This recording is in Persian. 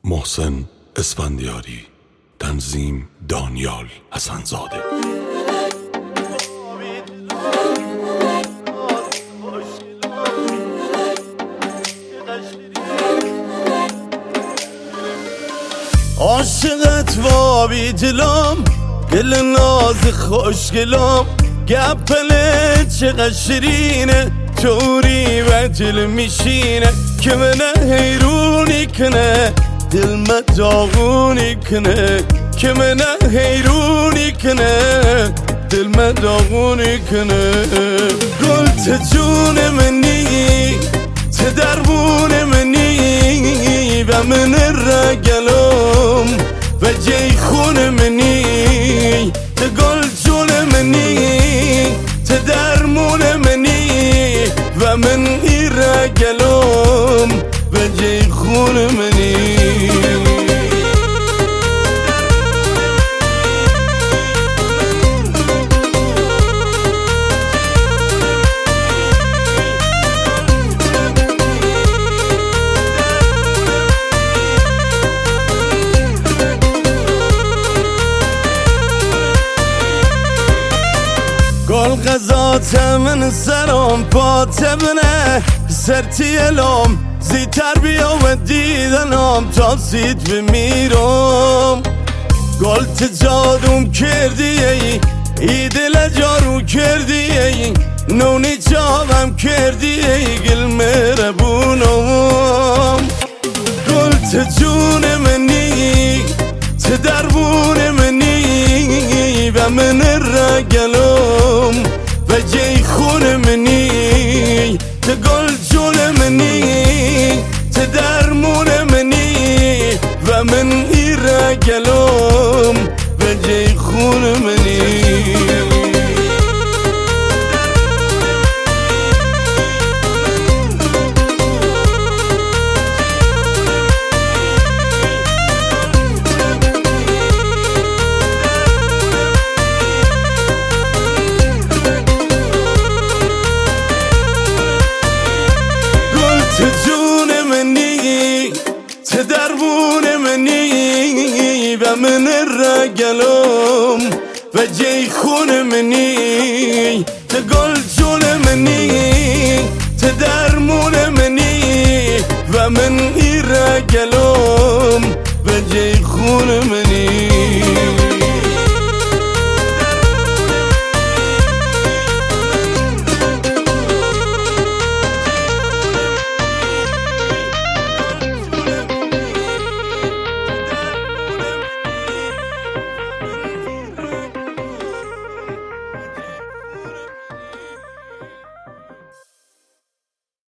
محسن اسفندیاری، تنظیم دانیال حسن‌زاده. عاشقت وابی دلم، گل ناز خوشگلم، گپله چقدر شیرینه، توری و دل میشینه که منه حیرونی کنه، دل من داغونی کنه که منه حیرونی کنه، دل من داغونی کنه. گل ته جون منی، ته دربون منی و من رگلم و جی خون منی، ته گل جون منی، ته درمون منی و من ای رگلم و جی خون منی. گل غذات من سرم پاتبنه، سرتی الام زیتر بیا و دیدنم تا زید بمیرم. گل تجادم کردی ای دل جارو کردی، نونی جاوم کردی گل مهربونم. گل تجون منی، ته دربون منی و من رگلم و جی خون منی، ته گل جون منی، ته درمون منی و من ای رگلم و جی خون منی. ته جون منی، ته دربون منی و من رگلم و جی خون منی، ته گل جون منی، ته درمون منی و من ای رگلم و جی خون منی.